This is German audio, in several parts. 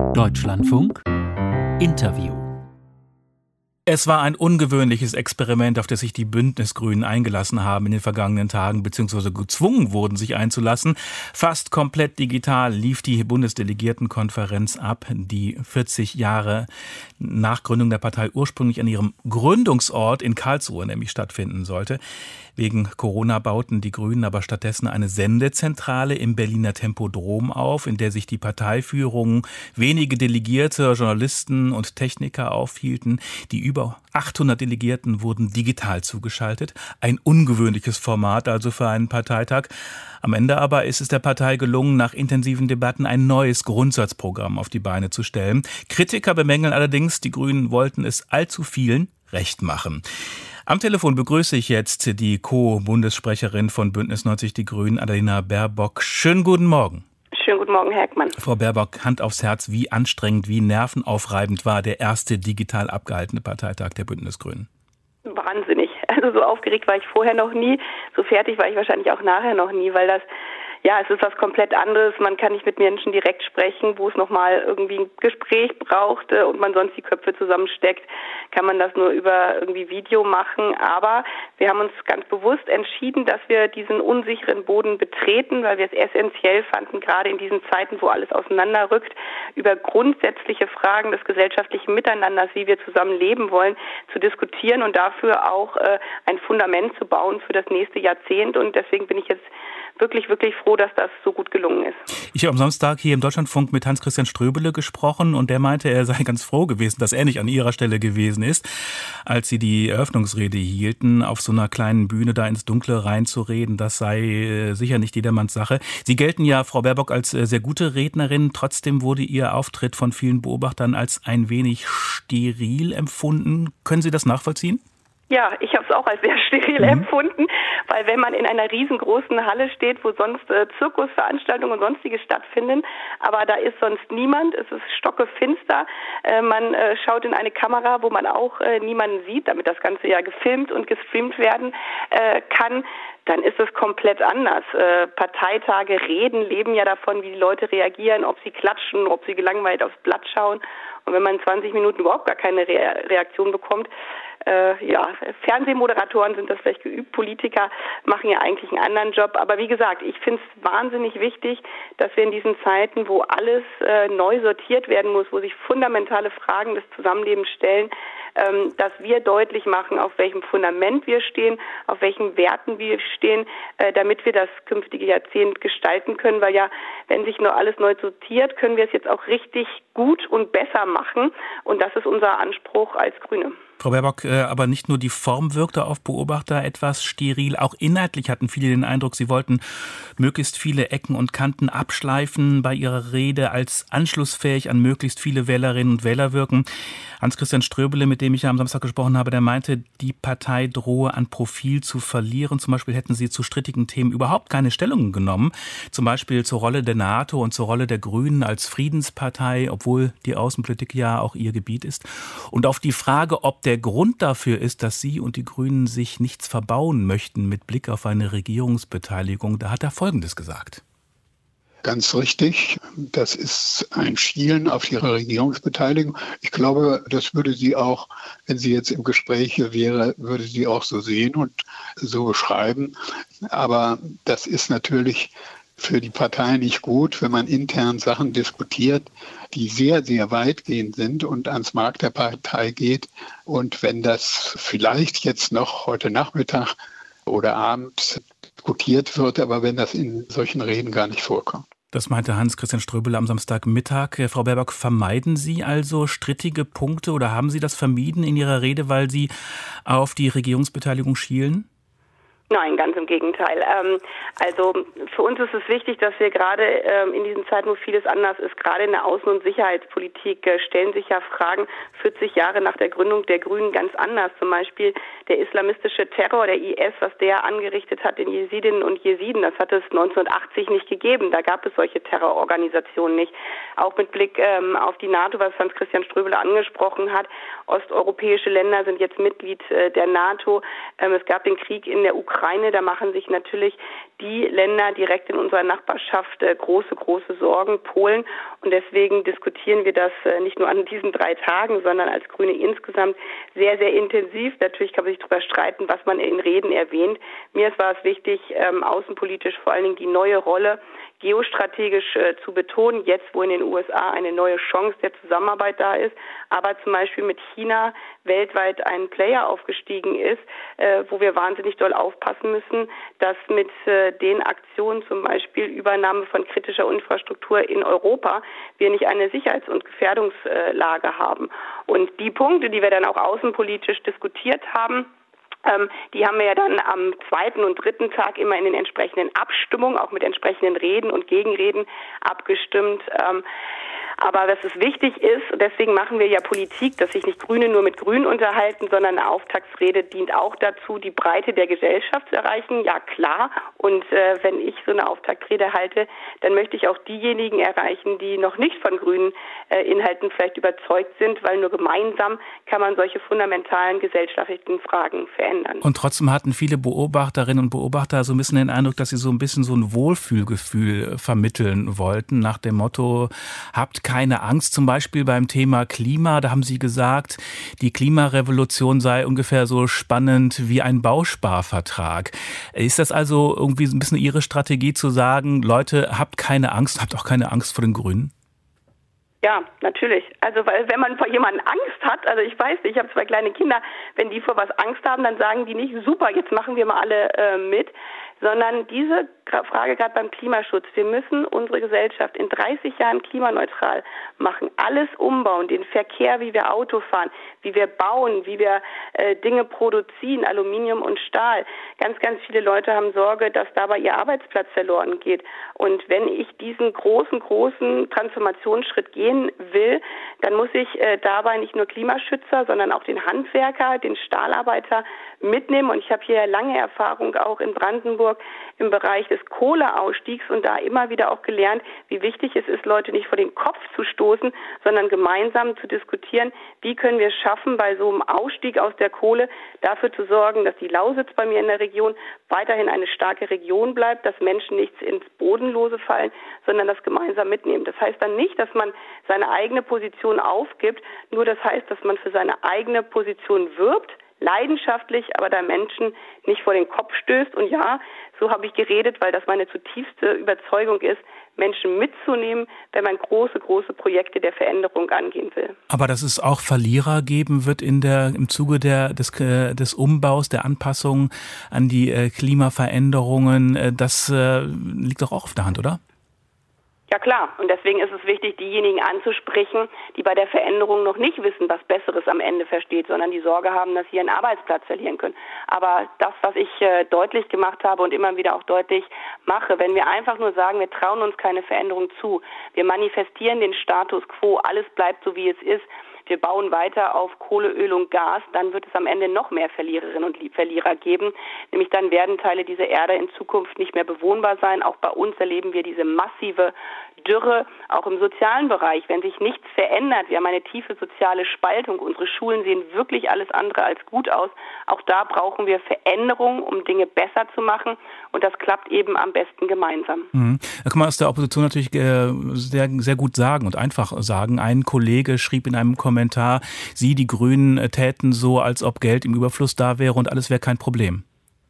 Deutschlandfunk Interview. Es war ein ungewöhnliches Experiment, auf das sich die Bündnisgrünen eingelassen haben in den vergangenen Tagen, beziehungsweise gezwungen wurden, sich einzulassen. Fast komplett digital lief die Bundesdelegiertenkonferenz ab, die 40 Jahre nach Gründung der Partei ursprünglich an ihrem Gründungsort in Karlsruhe nämlich stattfinden sollte. Wegen Corona bauten die Grünen aber stattdessen eine Sendezentrale im Berliner Tempodrom auf, in der sich die Parteiführung, wenige Delegierte, Journalisten und Techniker aufhielten. Die über 800 Delegierten wurden digital zugeschaltet. Ein ungewöhnliches Format also für einen Parteitag. Am Ende aber ist es der Partei gelungen, nach intensiven Debatten ein neues Grundsatzprogramm auf die Beine zu stellen. Kritiker bemängeln allerdings, die Grünen wollten es allzu vielen recht machen. Am Telefon begrüße ich jetzt die Co-Bundessprecherin von Bündnis 90 Die Grünen, Annalena Baerbock. Schönen guten Morgen. Schönen guten Morgen, Herr Heckmann. Frau Baerbock, Hand aufs Herz, wie anstrengend, wie nervenaufreibend war der erste digital abgehaltene Parteitag der Bündnisgrünen? Wahnsinnig. Also so aufgeregt war ich vorher noch nie, so fertig war ich wahrscheinlich auch nachher noch nie, weil das, ja, es ist was komplett anderes. Man kann nicht mit Menschen direkt sprechen, wo es nochmal irgendwie ein Gespräch braucht und man sonst die Köpfe zusammensteckt, kann man das nur über irgendwie Video machen. Aber wir haben uns ganz bewusst entschieden, dass wir diesen unsicheren Boden betreten, weil wir es essentiell fanden, gerade in diesen Zeiten, wo alles auseinanderrückt, über grundsätzliche Fragen des gesellschaftlichen Miteinanders, wie wir zusammen leben wollen, zu diskutieren und dafür auch ein Fundament zu bauen für das nächste Jahrzehnt. Und deswegen bin ich jetzt wirklich, wirklich froh, dass das so gut gelungen ist. Ich habe am Samstag hier im Deutschlandfunk mit Hans-Christian Ströbele gesprochen und der meinte, er sei ganz froh gewesen, dass er nicht an ihrer Stelle gewesen ist, als sie die Eröffnungsrede hielten, auf so einer kleinen Bühne da ins Dunkle reinzureden. Das sei sicher nicht jedermanns Sache. Sie gelten ja, Frau Baerbock, als sehr gute Rednerin. Trotzdem wurde Ihr Auftritt von vielen Beobachtern als ein wenig steril empfunden. Können Sie das nachvollziehen? Ja, ich habe es auch als sehr steril empfunden, weil wenn man in einer riesengroßen Halle steht, wo sonst Zirkusveranstaltungen und sonstiges stattfinden, aber da ist sonst niemand, es ist stockefinster, man schaut in eine Kamera, wo man auch niemanden sieht, damit das Ganze ja gefilmt und gestreamt werden kann, dann ist es komplett anders. Parteitage, Reden leben ja davon, wie die Leute reagieren, ob sie klatschen, ob sie gelangweilt aufs Blatt schauen. Und wenn man in 20 Minuten überhaupt gar keine Reaktion bekommt, Fernsehmoderatoren sind das vielleicht geübt, Politiker machen ja eigentlich einen anderen Job. Aber wie gesagt, ich finde es wahnsinnig wichtig, dass wir in diesen Zeiten, wo alles neu sortiert werden muss, wo sich fundamentale Fragen des Zusammenlebens stellen, dass wir deutlich machen, auf welchem Fundament wir stehen, auf welchen Werten wir stehen, damit wir das künftige Jahrzehnt gestalten können. Weil ja, wenn sich nur alles neu sortiert, können wir es jetzt auch richtig gut und besser machen. Und das ist unser Anspruch als Grüne. Frau Baerbock, aber nicht nur die Form wirkte auf Beobachter etwas steril, auch inhaltlich hatten viele den Eindruck, Sie wollten möglichst viele Ecken und Kanten abschleifen bei Ihrer Rede, als anschlussfähig an möglichst viele Wählerinnen und Wähler wirken. Hans-Christian Ströbele, mit dem ich ja am Samstag gesprochen habe, der meinte, die Partei drohe an Profil zu verlieren. Zum Beispiel hätten sie zu strittigen Themen überhaupt keine Stellung genommen. Zum Beispiel zur Rolle der NATO und zur Rolle der Grünen als Friedenspartei, obwohl die Außenpolitik ja auch ihr Gebiet ist. Und auf die Frage, ob der Grund dafür ist, dass Sie und die Grünen sich nichts verbauen möchten mit Blick auf eine Regierungsbeteiligung, da hat er Folgendes gesagt. Ganz richtig. Das ist ein Schielen auf ihre Regierungsbeteiligung. Ich glaube, das würde sie auch, wenn sie jetzt im Gespräch wäre, würde sie auch so sehen und so beschreiben. Aber das ist natürlich für die Partei nicht gut, wenn man intern Sachen diskutiert, die sehr, sehr weitgehend sind und ans Mark der Partei geht. Und wenn das vielleicht jetzt noch heute Nachmittag oder Abend diskutiert wird, aber wenn das in solchen Reden gar nicht vorkommt. Das meinte Hans-Christian Ströbele am Samstagmittag. Frau Baerbock, vermeiden Sie also strittige Punkte oder haben Sie das vermieden in Ihrer Rede, weil Sie auf die Regierungsbeteiligung schielen? Nein, ganz im Gegenteil. Also für uns ist es wichtig, dass wir gerade in diesen Zeiten, wo vieles anders ist, gerade in der Außen- und Sicherheitspolitik stellen sich ja Fragen 40 Jahre nach der Gründung der Grünen ganz anders. Zum Beispiel der islamistische Terror, der IS, was der angerichtet hat, den Jesidinnen und Jesiden, das hat es 1980 nicht gegeben. Da gab es solche Terrororganisationen nicht. Auch mit Blick auf die NATO, was Hans-Christian Ströbele angesprochen hat. Osteuropäische Länder sind jetzt Mitglied der NATO. Es gab den Krieg in der Ukraine. Ukraine, da machen sich natürlich die Länder direkt in unserer Nachbarschaft große Sorgen, Polen. Und deswegen diskutieren wir das nicht nur an diesen 3 Tagen, sondern als Grüne insgesamt sehr, sehr intensiv. Natürlich kann man sich darüber streiten, was man in Reden erwähnt. Mir war es wichtig, außenpolitisch vor allen Dingen die neue Rolle geostrategisch zu betonen, jetzt wo in den USA eine neue Chance der Zusammenarbeit da ist, aber zum Beispiel mit China weltweit ein Player aufgestiegen ist, wo wir wahnsinnig doll aufpassen müssen, dass mit den Aktionen, zum Beispiel Übernahme von kritischer Infrastruktur in Europa, wir nicht eine Sicherheits- und Gefährdungslage haben. Und die Punkte, die wir dann auch außenpolitisch diskutiert haben, die haben wir ja dann am 2. und 3. Tag immer in den entsprechenden Abstimmungen, auch mit entsprechenden Reden und Gegenreden abgestimmt. Aber was es wichtig ist, und deswegen machen wir ja Politik, dass sich nicht Grüne nur mit Grünen unterhalten, sondern eine Auftaktsrede dient auch dazu, die Breite der Gesellschaft zu erreichen. Ja, klar. Und wenn ich so eine Auftaktrede halte, dann möchte ich auch diejenigen erreichen, die noch nicht von grünen Inhalten vielleicht überzeugt sind, weil nur gemeinsam kann man solche fundamentalen gesellschaftlichen Fragen verändern. Und trotzdem hatten viele Beobachterinnen und Beobachter so ein bisschen den Eindruck, dass sie so ein bisschen so ein Wohlfühlgefühl vermitteln wollten, nach dem Motto, habt keine Angst, zum Beispiel beim Thema Klima. Da haben Sie gesagt, die Klimarevolution sei ungefähr so spannend wie ein Bausparvertrag. Ist das also irgendwie so ein bisschen Ihre Strategie zu sagen, Leute, habt keine Angst, habt auch keine Angst vor den Grünen? Ja, natürlich. Also weil wenn man vor jemandem Angst hat, also ich weiß nicht, ich habe 2 kleine Kinder, wenn die vor was Angst haben, dann sagen die nicht, super, jetzt machen wir mal alle mit, sondern diese Frage gerade beim Klimaschutz. Wir müssen unsere Gesellschaft in 30 Jahren klimaneutral machen, alles umbauen, den Verkehr, wie wir Auto fahren, wie wir bauen, wie wir Dinge produzieren, Aluminium und Stahl. Ganz, ganz viele Leute haben Sorge, dass dabei ihr Arbeitsplatz verloren geht. Und wenn ich diesen großen Transformationsschritt gehen will, dann muss ich dabei nicht nur Klimaschützer, sondern auch den Handwerker, den Stahlarbeiter mitnehmen. Und ich habe hier lange Erfahrung auch in Brandenburg im Bereich des Kohleausstiegs und da immer wieder auch gelernt, wie wichtig es ist, Leute nicht vor den Kopf zu stoßen, sondern gemeinsam zu diskutieren, wie können wir es schaffen, bei so einem Ausstieg aus der Kohle dafür zu sorgen, dass die Lausitz bei mir in der Region weiterhin eine starke Region bleibt, dass Menschen nicht ins Bodenlose fallen, sondern das gemeinsam mitnehmen. Das heißt dann nicht, dass man seine eigene Position aufgibt, nur das heißt, dass man für seine eigene Position wirbt, leidenschaftlich, aber da Menschen nicht vor den Kopf stößt. Und ja, so habe ich geredet, weil das meine zutiefste Überzeugung ist, Menschen mitzunehmen, wenn man große Projekte der Veränderung angehen will. Aber dass es auch Verlierer geben wird im Zuge des Umbaus, der Anpassung an die Klimaveränderungen, das liegt doch auch auf der Hand, oder? Ja klar, und deswegen ist es wichtig, diejenigen anzusprechen, die bei der Veränderung noch nicht wissen, was Besseres am Ende versteht, sondern die Sorge haben, dass sie ihren Arbeitsplatz verlieren können. Aber das, was ich deutlich gemacht habe und immer wieder auch deutlich mache, wenn wir einfach nur sagen, wir trauen uns keine Veränderung zu, wir manifestieren den Status quo, alles bleibt so, wie es ist, wir bauen weiter auf Kohle, Öl und Gas, dann wird es am Ende noch mehr Verliererinnen und Verlierer geben. Nämlich dann werden Teile dieser Erde in Zukunft nicht mehr bewohnbar sein. Auch bei uns erleben wir diese massive Dürre, auch im sozialen Bereich, wenn sich nichts verändert. Wir haben eine tiefe soziale Spaltung. Unsere Schulen sehen wirklich alles andere als gut aus. Auch da brauchen wir Veränderungen, um Dinge besser zu machen. Und das klappt eben am besten gemeinsam. Da kann man aus der Opposition natürlich sehr, sehr gut sagen und einfach sagen. Ein Kollege schrieb in einem Kommentar, Sie, die Grünen, täten so, als ob Geld im Überfluss da wäre und alles wäre kein Problem.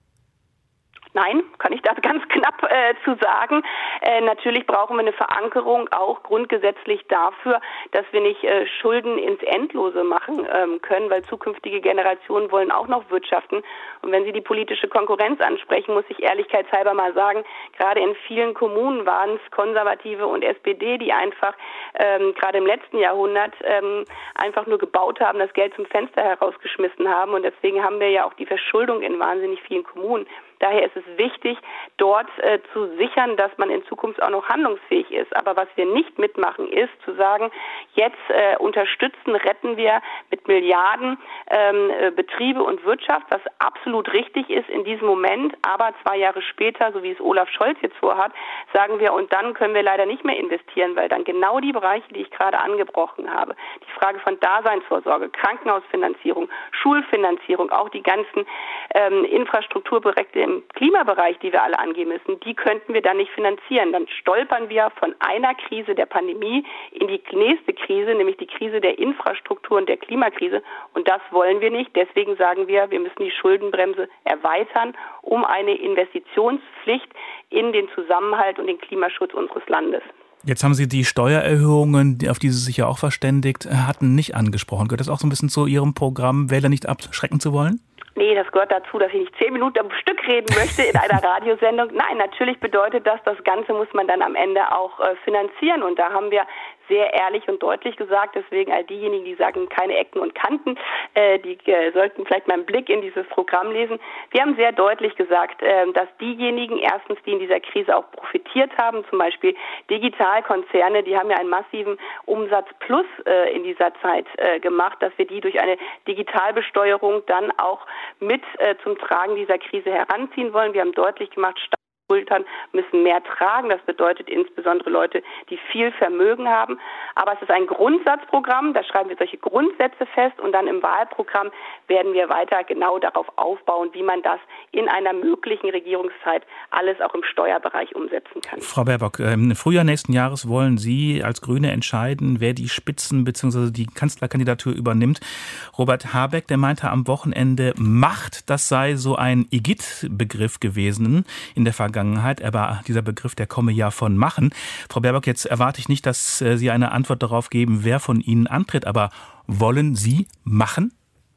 Nein, kann ich da ganz knapp zu sagen. Natürlich brauchen wir eine Verankerung auch grundgesetzlich dafür, dass wir nicht Schulden ins Endlose machen können, weil zukünftige Generationen wollen auch noch wirtschaften. Und wenn Sie die politische Konkurrenz ansprechen, muss ich ehrlichkeitshalber mal sagen, gerade in vielen Kommunen waren es Konservative und SPD, die einfach gerade im letzten Jahrhundert einfach nur gebaut haben, das Geld zum Fenster herausgeschmissen haben. Und deswegen haben wir ja auch die Verschuldung in wahnsinnig vielen Kommunen. Daher ist es wichtig, dort zu sichern, dass man in Zukunft auch noch handlungsfähig ist. Aber was wir nicht mitmachen, ist zu sagen, jetzt unterstützen, retten wir mit Milliarden Betriebe und Wirtschaft, was absolut richtig ist in diesem Moment. Aber 2 Jahre später, so wie es Olaf Scholz jetzt vorhat, sagen wir, und dann können wir leider nicht mehr investieren, weil dann genau die Bereiche, die ich gerade angebrochen habe, die Frage von Daseinsvorsorge, Krankenhausfinanzierung, Schulfinanzierung, auch die ganzen Infrastrukturprojekte im Klimabereich, die wir alle angehen müssen, die könnten wir dann nicht finanzieren. Dann stolpern wir von einer Krise der Pandemie in die nächste Krise, nämlich die Krise der Infrastruktur und der Klimakrise. Und das wollen wir nicht. Deswegen sagen wir, wir müssen die Schuldenbremse erweitern, um eine Investitionspflicht in den Zusammenhalt und den Klimaschutz unseres Landes. Jetzt haben Sie die Steuererhöhungen, auf die Sie sich ja auch verständigt hatten, nicht angesprochen. Gehört das auch so ein bisschen zu Ihrem Programm, Wähler nicht abschrecken zu wollen? Nee, das gehört dazu, dass ich nicht 10 Minuten am Stück reden möchte in einer Radiosendung. Nein, natürlich bedeutet das Ganze muss man dann am Ende auch finanzieren. Und da haben wir sehr ehrlich und deutlich gesagt, deswegen all diejenigen, die sagen, keine Ecken und Kanten, die sollten vielleicht mal einen Blick in dieses Programm lesen. Wir haben sehr deutlich gesagt, dass diejenigen erstens, die in dieser Krise auch profitiert haben, zum Beispiel Digitalkonzerne, die haben ja einen massiven Umsatzplus in dieser Zeit gemacht, dass wir die durch eine Digitalbesteuerung dann auch mit zum Tragen dieser Krise heranziehen wollen. Wir haben deutlich gemacht, Schultern müssen mehr tragen. Das bedeutet insbesondere Leute, die viel Vermögen haben. Aber es ist ein Grundsatzprogramm, da schreiben wir solche Grundsätze fest und dann im Wahlprogramm werden wir weiter genau darauf aufbauen, wie man das in einer möglichen Regierungszeit alles auch im Steuerbereich umsetzen kann. Frau Baerbock, im Frühjahr nächsten Jahres wollen Sie als Grüne entscheiden, wer die Spitzen- bzw. die Kanzlerkandidatur übernimmt. Robert Habeck, der meinte am Wochenende, Macht, das sei so ein Igitt-Begriff gewesen in der Vergangenheit. Aber dieser Begriff, der komme ja von Machen. Frau Baerbock, jetzt erwarte ich nicht, dass Sie eine Antwort darauf geben, wer von Ihnen antritt. Aber wollen Sie machen?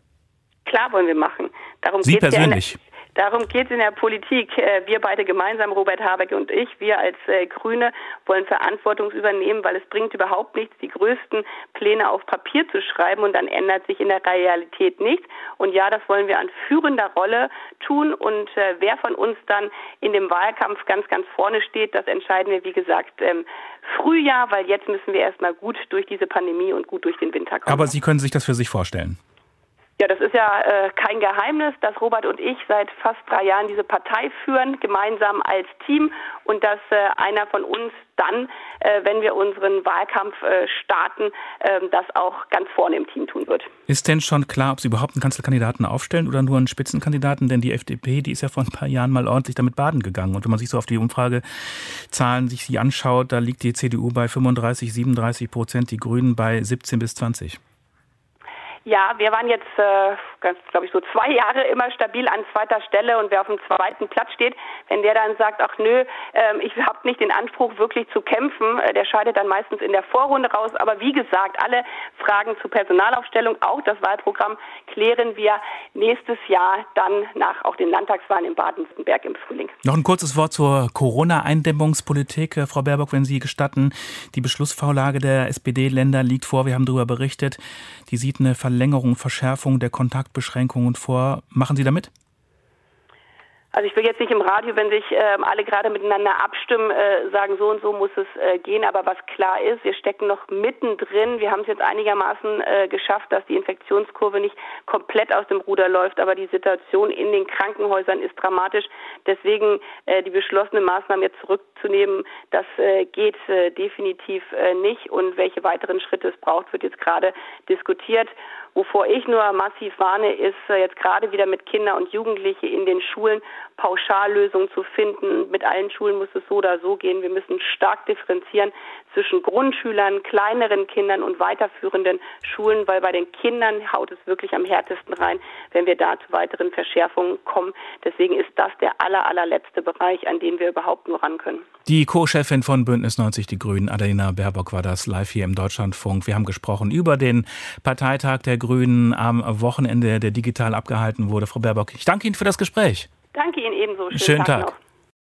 Klar wollen wir machen. Sie persönlich? Darum geht es in der Politik. Wir beide gemeinsam, Robert Habeck und ich, wir als Grüne wollen Verantwortung übernehmen, weil es bringt überhaupt nichts, die größten Pläne auf Papier zu schreiben und dann ändert sich in der Realität nichts. Und ja, das wollen wir an führender Rolle tun und wer von uns dann in dem Wahlkampf ganz, ganz vorne steht, das entscheiden wir, wie gesagt, Frühjahr, weil jetzt müssen wir erstmal gut durch diese Pandemie und gut durch den Winter kommen. Aber Sie können sich das für sich vorstellen? Ja, das ist ja kein Geheimnis, dass Robert und ich seit fast 3 Jahren diese Partei führen, gemeinsam als Team und dass einer von uns dann, wenn wir unseren Wahlkampf starten, das auch ganz vorne im Team tun wird. Ist denn schon klar, ob Sie überhaupt einen Kanzlerkandidaten aufstellen oder nur einen Spitzenkandidaten? Denn die FDP, die ist ja vor ein paar Jahren mal ordentlich damit baden gegangen. Und wenn man sich so auf die Umfragezahlen sich anschaut, da liegt die CDU bei 35-37%, die Grünen bei 17-20%. Ja, wir waren jetzt, glaube ich, so 2 Jahre immer stabil an 2. Stelle und wer auf dem 2. Platz steht, wenn der dann sagt, ach nö, ich habe nicht den Anspruch, wirklich zu kämpfen, der scheidet dann meistens in der Vorrunde raus. Aber wie gesagt, alle Fragen zur Personalaufstellung, auch das Wahlprogramm, klären wir nächstes Jahr dann nach auch den Landtagswahlen in Baden-Württemberg im Frühling. Noch ein kurzes Wort zur Corona-Eindämmungspolitik, Frau Baerbock, wenn Sie gestatten. Die Beschlussvorlage der SPD-Länder liegt vor, wir haben darüber berichtet. Die sieht eine Verlängerung, Verschärfung der Kontaktbeschränkungen vor. Machen Sie damit? Also ich will jetzt nicht im Radio, wenn sich alle gerade miteinander abstimmen, sagen, so und so muss es gehen. Aber was klar ist, wir stecken noch mittendrin. Wir haben es jetzt einigermaßen geschafft, dass die Infektionskurve nicht komplett aus dem Ruder läuft. Aber die Situation in den Krankenhäusern ist dramatisch. Deswegen die beschlossenen Maßnahmen jetzt zurückzunehmen, das geht definitiv nicht. Und welche weiteren Schritte es braucht, wird jetzt gerade diskutiert. Wovor ich nur massiv warne, ist jetzt gerade wieder mit Kindern und Jugendlichen in den Schulen Pauschallösungen zu finden. Mit allen Schulen muss es so oder so gehen. Wir müssen stark differenzieren zwischen Grundschülern, kleineren Kindern und weiterführenden Schulen, weil bei den Kindern haut es wirklich am härtesten rein, wenn wir da zu weiteren Verschärfungen kommen. Deswegen ist das der allerletzte Bereich, an dem wir überhaupt nur ran können. Die Co-Chefin von Bündnis 90 Die Grünen, Annalena Baerbock, war das live hier im Deutschlandfunk. Wir haben gesprochen über den Parteitag der Grünen am Wochenende, der digital abgehalten wurde. Frau Baerbock, ich danke Ihnen für das Gespräch. Danke Ihnen ebenso. Schönen Tag noch.